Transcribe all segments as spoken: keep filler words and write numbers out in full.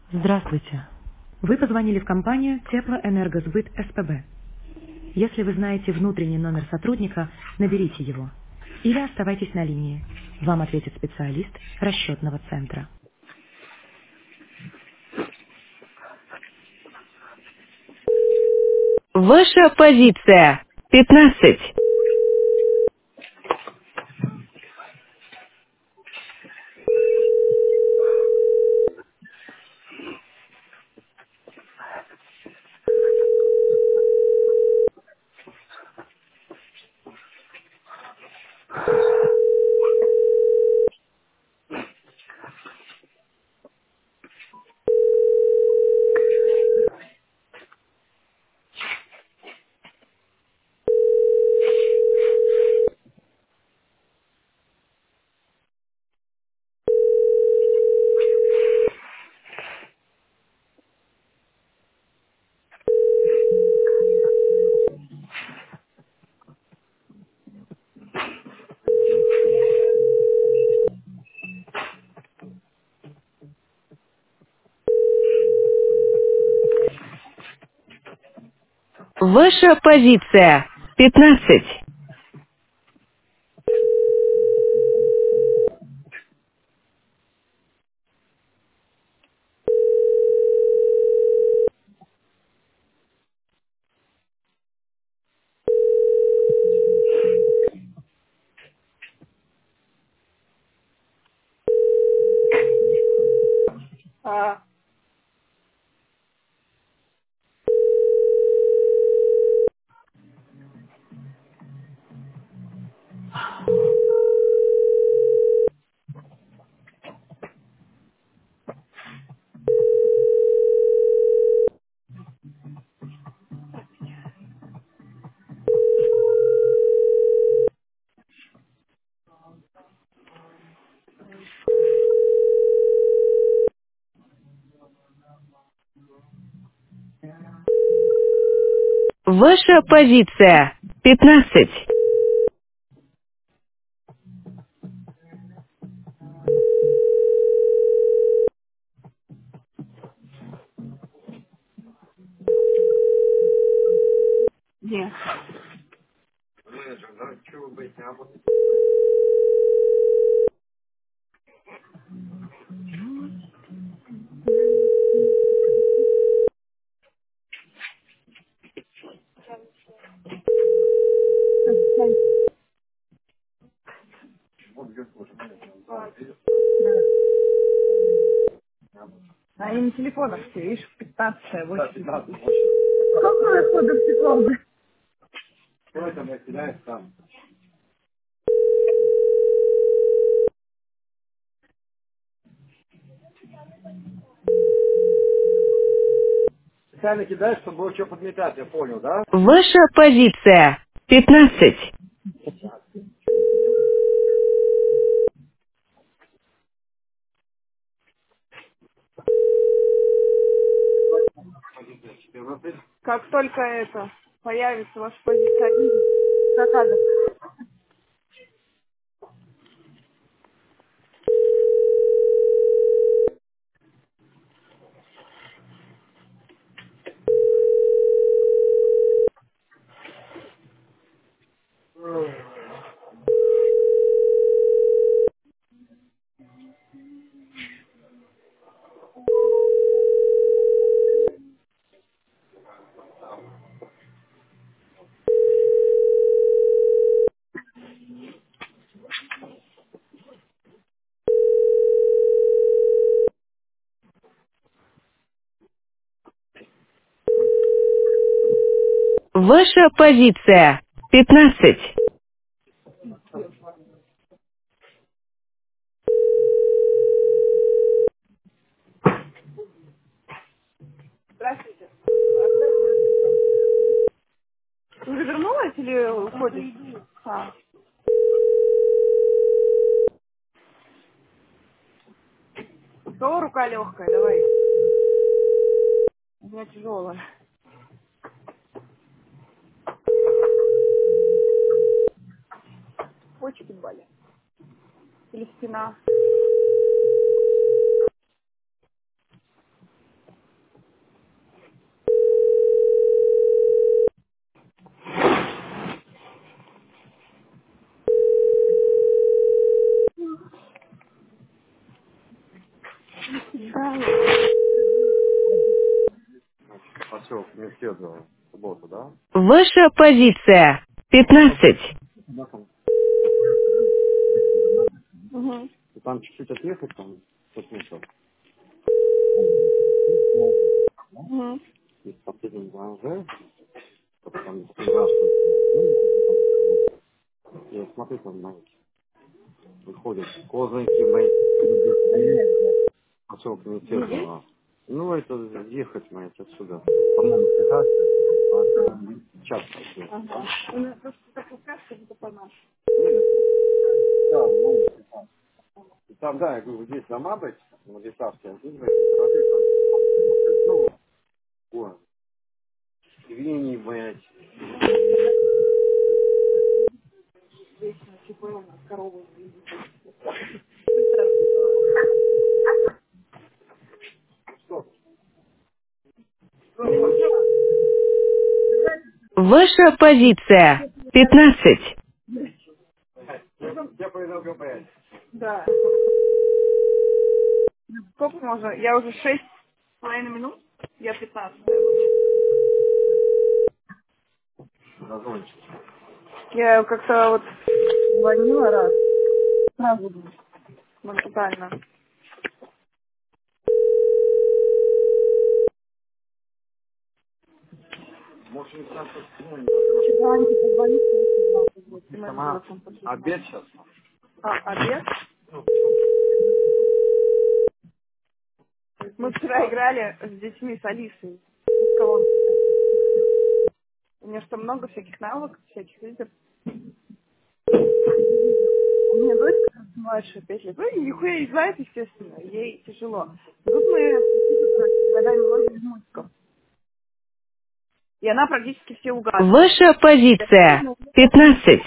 Здравствуйте. Вы позвонили в компанию Теплоэнергосбыт СПБ. Если вы знаете внутренний номер сотрудника, наберите его. Или оставайтесь на линии. Вам ответит специалист расчетного центра. Ваша позиция. пятнадцать. Ваша позиция. пятнадцать. А, Ваша позиция. пятнадцать. нет. А я на телефонах все, видишь, пятнадцать, восемь. Какой кодов секунды? Специально кидаешь, чтобы было что подметать, я понял, да? Ваша позиция. пятнадцать. Как только это появится ваша позиция, заказов. Ваша позиция. пятнадцать. Здравствуйте. А куда это? Ты уже вернулась или уходишь? А. У кого рука легкая, давай. У меня тяжелая. Почки болят. Или спина. Поселок Медведово, суббота, да? Ваша позиция. пятнадцать. Да, там. Угу. И там чуть-чуть отъехать, там, сто метров. Угу. И в последнем ВНЖ, чтобы там не знал, что я смотрю, там, на выходит Козынки, мои, поселок Медведово. Ну, это ехать, мать, отсюда. По-моему, час. Ага. У нас просто такой каска, это по-нашему. Да, ну, и там, да, я говорю, здесь дома быть, на Витавке, а здесь, блядь, гаражи, там, ну, ой, свиньи, блядь. Вечно ЧП у нас коровы видите. Ваша позиция. пятнадцать. Я поеду ГБ. Да. Сколько можно? Я уже шесть с половиной минут. Я пятнадцать. Дозвонишься. Я как-то вот звонила раз. Сразу моментально. Может, не так, что ну, не Читанки позвонить, вот, и моим сама голосом послушать. обед сейчас. А, обед? Мы вчера играли с детьми, с Алисой. с колонками. У нее что много всяких навыков, всяких видов. У меня дочка младшая, пять лет. Ну, и нихуя не знает, естественно. Ей тяжело. Тут мы гадаем мелодии из мультиков. И она практически все угадывает. Ваша позиция. пятнадцать.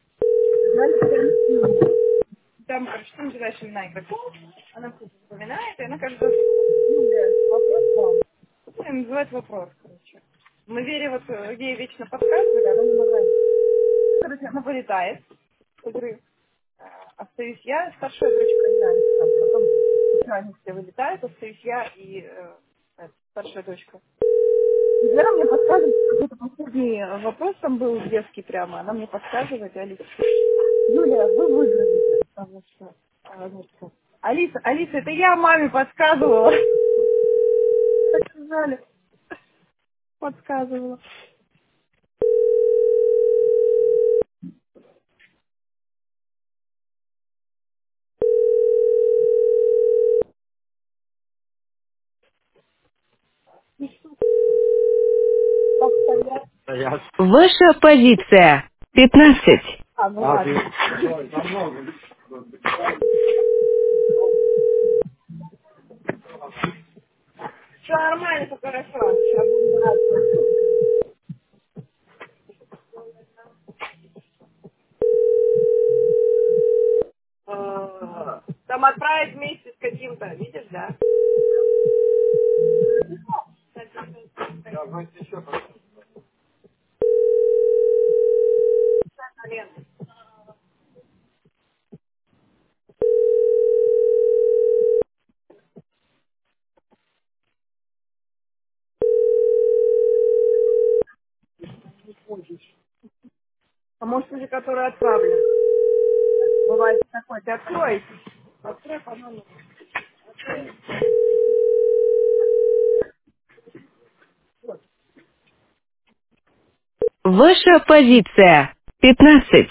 Там, короче, ты называешь имена игроков, она все вспоминает, и она каждый раз говорит, вопрос вам. Ну, и называет вопрос, короче. Мы Вере вот э, ей вечно подсказывали, она не могла. Короче, она вылетает с игры. Э, Остаюсь я, старшая дочка, и Аня. Потом еще они все вылетают, остаюсь я и э, э, старшая дочка. И Вера мне подсказывает, какой-то последний вопрос там был детский прямо, она мне подсказывает, и Алиса: Юля, вы выиграли. Потому что, а, ну, что? Алиса, Алиса, это я маме подсказывала. Так сказали. Подсказывала. Постоянно. Стоят. Ваша позиция. пятнадцать. А, ну А, ты, ладно. ой, там много. Все нормально, все хорошо. Сейчас буду драться. Э, Там отправить вместе с каким-то, видишь, да? Я, значит, еще А может, люди, которые отправлен? Бывает такое. Ты открой. Открой, по-моему. Ваша позиция. пятнадцать.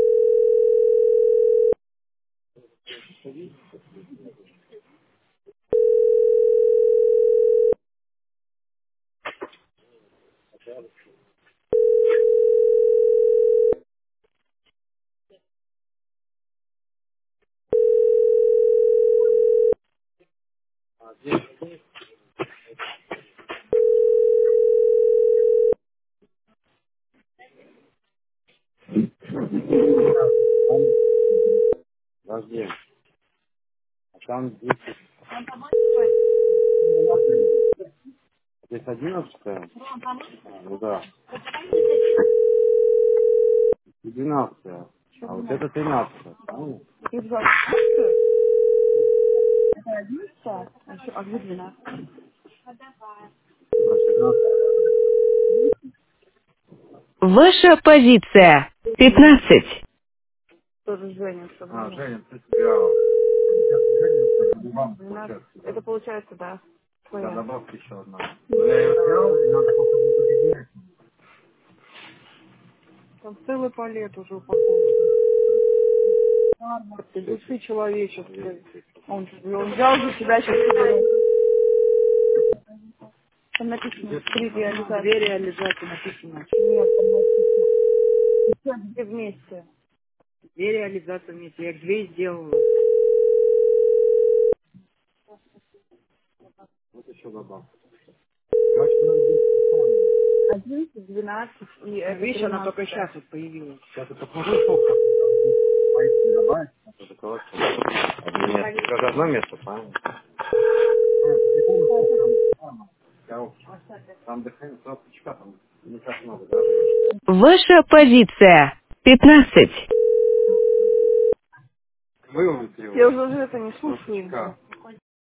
подожди. А там здесь, здесь одиннадцатая. А, ну да. И двенадцатая. А вот это тринадцатая. Правильно? И двадцать. Так, а еще, а где двенадцать? Ваша позиция. пятнадцать. Тоже Женя. А, чтобы Женя, ты себя... двенадцать. Это получается, да. Да, Твоя. добавка еще одна. Но я ее сделал, и надо просто будет объединять. Там целый палет уже упакован. Ты души человеческой. Он, же- он взял за тебя сейчас соберет. Там написано три реализации. Две реализации написано. Нет, там написано. Еще две вместе. Две реализации вместе. Я их две сделала. Вот еще добавка. Значит, надо будет специально. Одиннадцать, двенадцать и это Видишь, она тринадцать. только сейчас вот появилась. Сейчас это пошел, как поистине добавить. Это короче. Одно место. Как одно место, правильно? Короче, там дыхание сразу пучка, там не так много, даже. Ваша позиция. пятнадцать. Выловите его. Я уже это не Ну, слушаю. пучка.